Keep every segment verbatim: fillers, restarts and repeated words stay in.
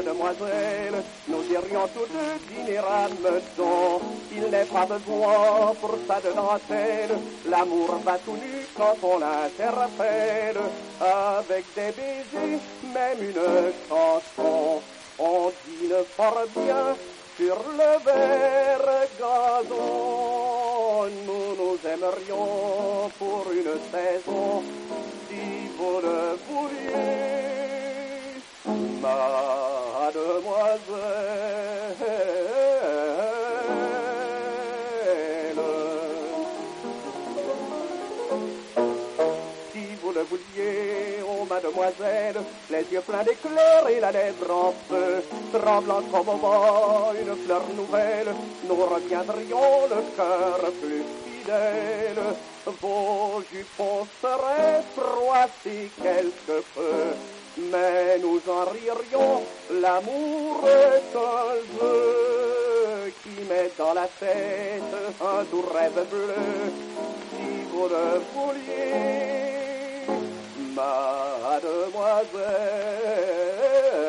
mademoiselle, nous irions tous deux dîner à Meudon. Il n'est pas besoin pour ça de dentelle, l'amour va tout nu quand on l'interpelle. Avec des baisers, même une chanson, on dîne fort bien sur le vert gazon. Nous nous aimerions pour une saison, si vous le vouliez, mademoiselle. Si vous le vouliez, oh mademoiselle, les yeux pleins d'éclairs et la lèvre en feu, tremblant comme au vent une fleur nouvelle, nous reviendrions le cœur plus fidèle. Vos jupons seraient froissés quelque peu, mais nous en ririons, l'amour est un jeu qui met dans la tête un doux rêve bleu. Si vous le vouliez, mademoiselle.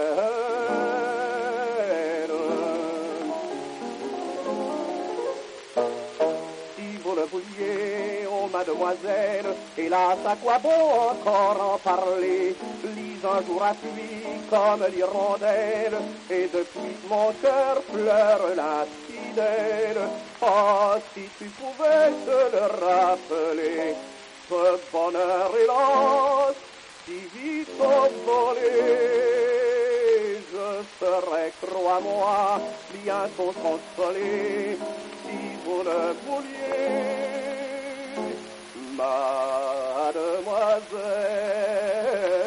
Si vous le vouliez, oh mademoiselle, hélas, à quoi bon encore en parler? Lise un jour à pluie comme l'hirondelle, et depuis mon cœur pleure l'infidèle. Oh, si tu pouvais te le rappeler, ce bonheur hélas, si vite envolé, je serais, crois-moi, bientôt consolé, si vous le vouliez, mademoiselle.